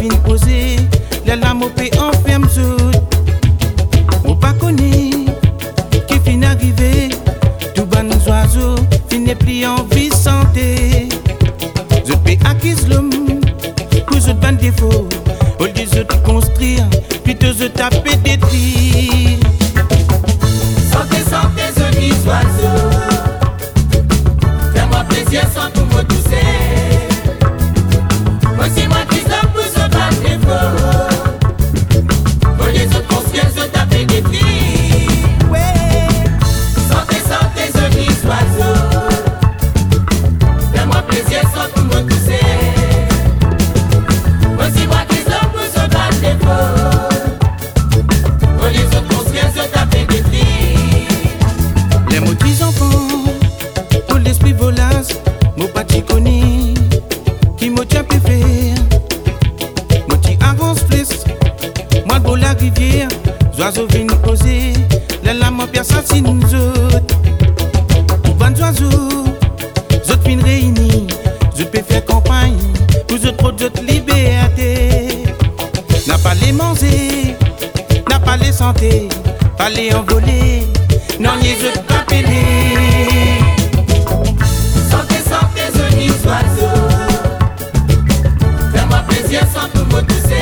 vin poser, la lame au pays enferme tout. Mon pas connu, qui fin arrivé, tout bon oiseau, finit plus en vie santé. Je peux acquise l'homme, pour je ban défaut, au lieu de construire, plutôt je taper des tris. Santé, santé, joli oiseau, fais-moi plaisir sans tout me tousser. Voici moi qui se pour se battre les faux. Pour les autres construire, se taper des tris. Ouais. Santé, santé, joli oiseau, fais-moi plaisir sans tout me tousser. Voici moi qui se pour se battre les faux. Pour les autres construire, se taper des tris. Les mots des enfants, tout l'esprit volasse, mon pati connu, qui m'a déjà pu faire. Mon petit avance flesse, moi le beau la rivière, oiseaux viennent poser, la lame en pierre assassine nous autres. Pour bonnes oiseaux, autres viennent réunis, je peux faire campagne, pour autres liberté. N'a pas les manger, n'a pas les santé, pas les envoler, non les autres pas péler. Santé, santé, joli oiseau, fais-moi plaisir sans tout me tousser.